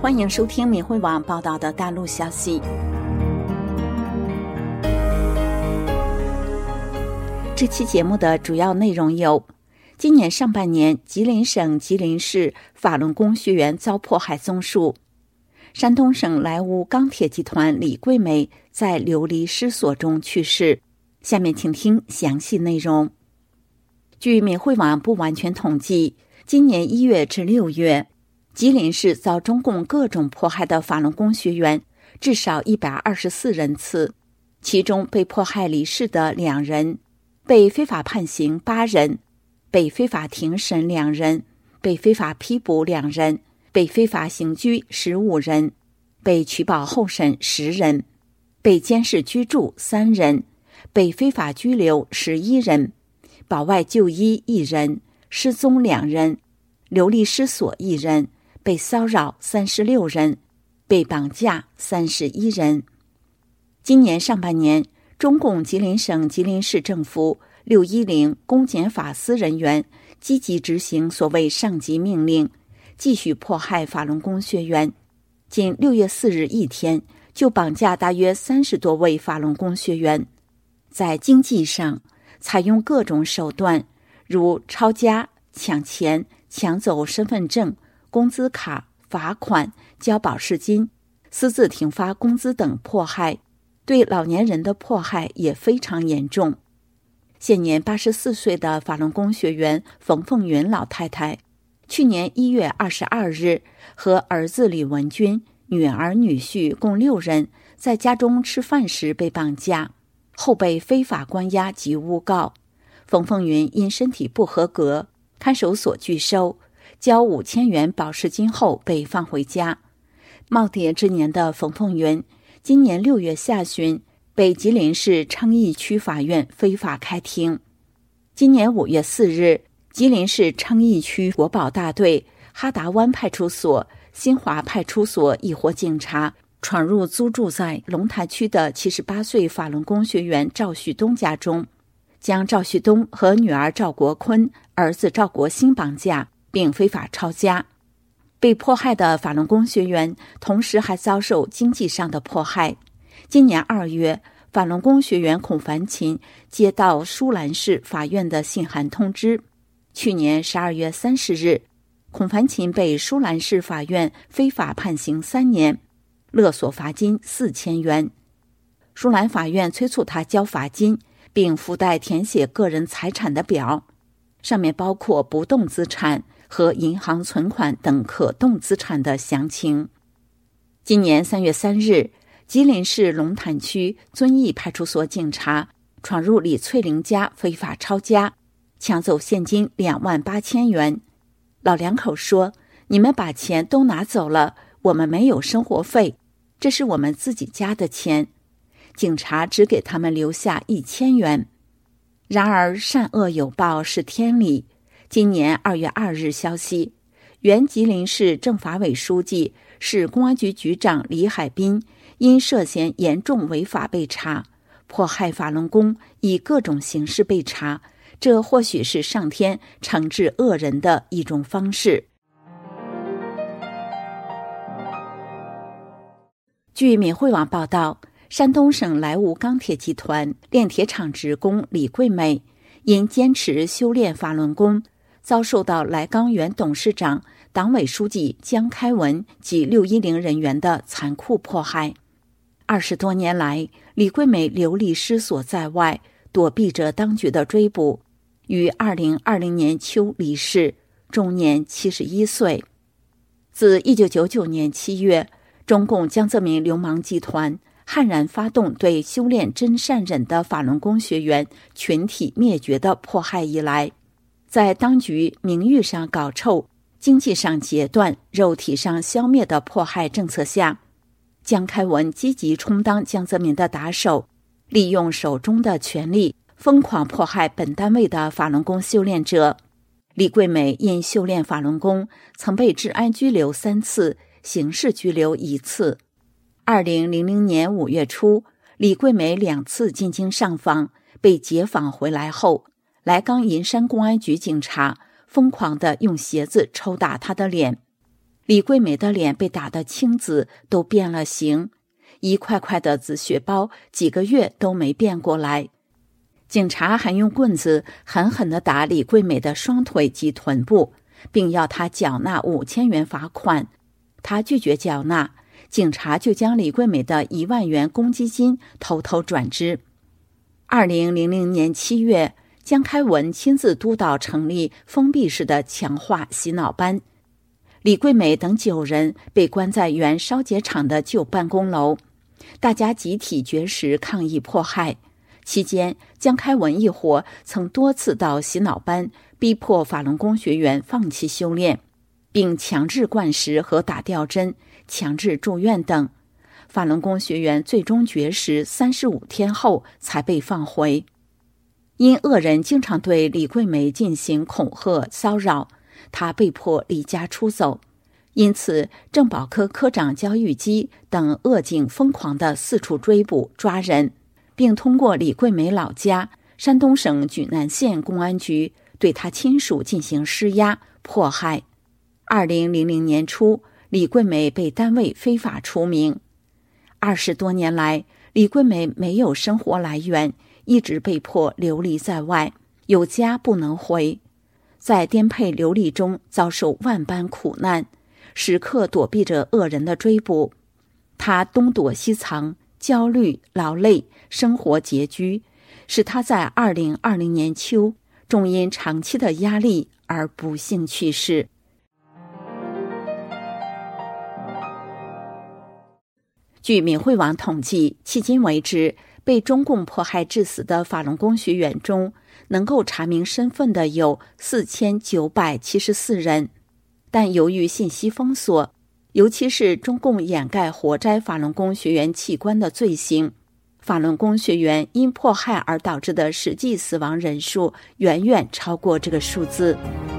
欢迎收听明慧网报道的大陆消息。这期节目的主要内容有：今年上半年吉林省吉林市法轮功学员遭迫害综述；山东省莱芜钢铁集团李桂梅在流离失所中去世。下面请听详细内容。据明慧网不完全统计，今年1月至6月，吉林市遭中共各种迫害的法轮功学员至少124人次，其中被迫害离世的2人，被非法判刑8人，被非法庭审2人，被非法批捕2人，被非法刑拘15人，被取保候审10人，被监视居住3人，被非法拘留11人，保外就医1人，失踪2人，流离失所1人，被骚扰36人，被绑架31人。今年上半年，中共吉林省吉林市政府610公检法司人员积极执行所谓上级命令，继续迫害法轮功学员。仅6月4日一天，就绑架大约30多位法轮功学员。在经济上，采用各种手段，如抄家、抢钱、抢走身份证、工资卡、罚款、交保释金、私自停发工资等迫害，对老年人的迫害也非常严重。现年84岁的法轮功学员冯凤云老太太，去年1月22日和儿子李文军、女儿女婿共6人在家中吃饭时被绑架，后被非法关押及诬告。冯凤云因身体不合格，看守所拒收，交5000元保释金后被放回家。耄耋之年的冯凤云，今年6月下旬被吉林市昌邑区法院非法开庭。今年5月4日，吉林市昌邑区国保大队哈达湾派出所、新华派出所一伙警察闯入租住在龙潭区的78岁法轮功学员赵旭东家中，将赵旭东和女儿赵国坤、儿子赵国兴绑架，并非法抄家。被迫害的法轮功学员同时还遭受经济上的迫害。今年2月，法轮功学员孔凡琴接到舒兰市法院的信函通知，去年12月30日，孔凡琴被舒兰市法院非法判刑3年，勒索罚金4000元。舒兰法院催促他交罚金，并附带填写个人财产的表，上面包括不动资产和银行存款等可动资产的详情。今年3月3日，吉林市龙潭区遵义派出所警察闯入李翠玲家非法抄家，抢走现金28000元。老两口说：“你们把钱都拿走了，我们没有生活费，这是我们自己家的钱。”警察只给他们留下1000元。然而善恶有报是天理。今年2月2日消息，原吉林市政法委书记、市公安局局长李海滨因涉嫌严重违法被查，迫害法轮功以各种形式被查，这或许是上天惩治恶人的一种方式。据明慧网报道，山东省莱芜钢铁集团炼铁厂职工李桂梅因坚持修炼法轮功，遭受到莱钢原董事长、党委书记江开文及610人员的残酷迫害。20多年来，李桂梅流离失所在外，躲避着当局的追捕，于2020年秋离世，终年71岁。自1999年7月，中共江泽民流氓集团悍然发动对修炼真善忍的法轮功学员群体灭绝的迫害以来，在当局名誉上搞臭、经济上截断、肉体上消灭的迫害政策下，江开文积极充当江泽民的打手，利用手中的权力疯狂迫害本单位的法轮功修炼者。李桂梅因修炼法轮功，曾被治安拘留3次，刑事拘留1次。2000年5月初，李桂梅2次进京上访，被解访回来后，莱钢银山公安局警察疯狂地用鞋子抽打她的脸。 李桂美的脸被打得青紫，都变了形，一块块的紫血包几个月都没变过来。警察还用棍子狠狠地打李桂美的双腿及臀部，并要她缴纳5000元罚款。她拒绝缴纳，警察就将李桂美的1万元公积金偷偷转支。2000年7月，江开文亲自督导成立封闭式的强化洗脑班，李桂美等9人被关在原烧结厂的旧办公楼，大家集体绝食抗议迫害。期间，江开文一伙曾多次到洗脑班逼迫法轮功学员放弃修炼，并强制灌食和打吊针，强制住院等。法轮功学员最终绝食35天后才被放回。因恶人经常对李桂美进行恐吓骚扰，她被迫离家出走。因此，政保科科长焦玉基等恶警疯狂地四处追捕抓人，并通过李桂美老家山东省济南县公安局对她亲属进行施压迫害。2000年初，李桂美被单位非法除名。20多年来，李桂美没有生活来源，一直被迫流离在外，有家不能回，在颠沛流离中遭受万般苦难，时刻躲避着恶人的追捕。他东躲西藏，焦虑劳累，生活拮据，使他在2020年秋终因长期的压力而不幸去世。据敏慧网统计，迄今为止，被中共迫害致死的法轮功学员中，能够查明身份的有4974人。但由于信息封锁，尤其是中共掩盖活摘法轮功学员器官的罪行，法轮功学员因迫害而导致的实际死亡人数远远超过这个数字。